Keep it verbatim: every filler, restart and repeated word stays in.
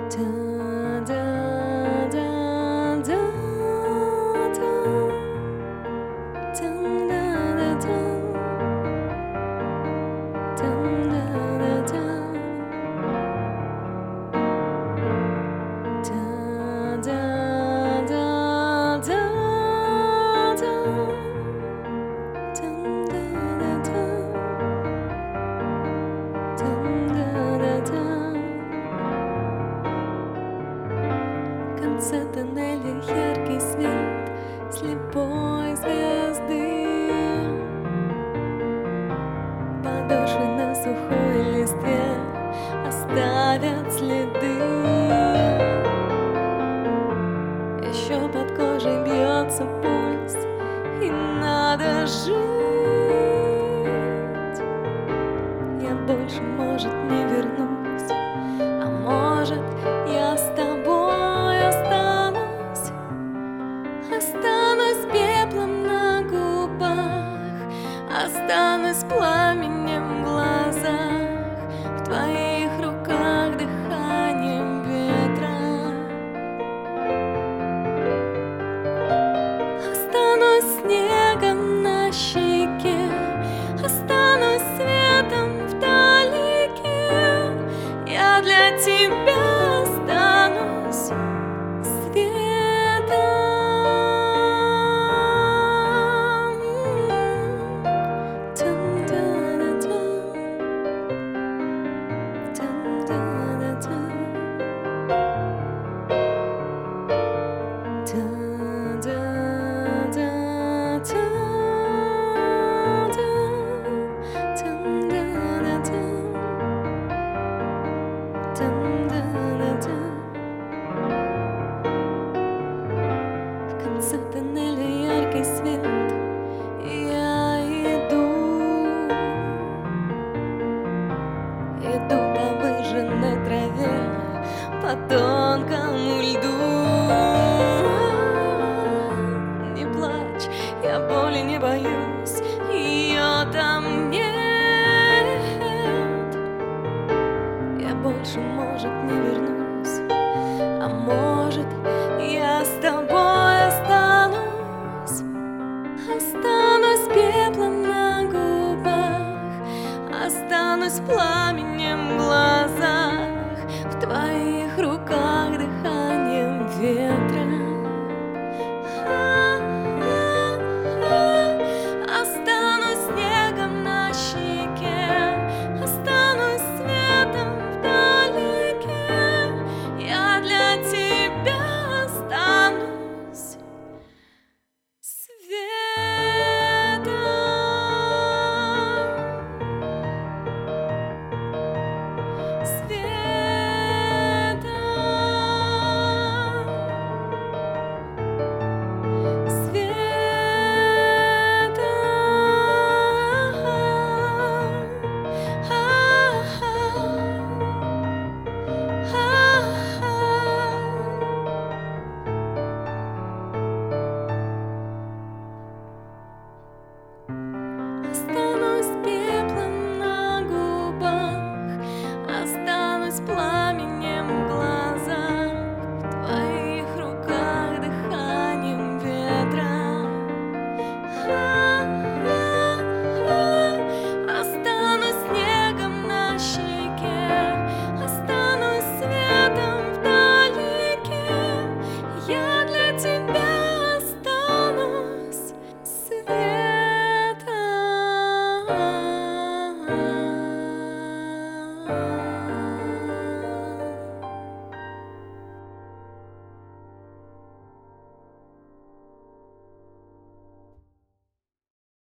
В конце тоннеля яркий свет слепой звезды, подошвы на сухой листве оставят следы. Еще под кожей бьется пульс, и надо жить. Я больше, может, не вернусь, а может, я с тобой останусь. Останусь пеплом на губах, останусь пламенем в глазах, в твоих руках дыханием ветра. Останусь снегом на щеке, останусь светом вдалеке. Я для тебя останусь светом. В конце тоннеля яркий свет, я иду, иду по выжженной траве, по тонкому льду. Не плачь, я боли не боюсь, ее там нет. Я больше, может, не вернусь, а может, я с тобой останусь. Останусь пеплом на губах, останусь пламенем в глазах, в твоих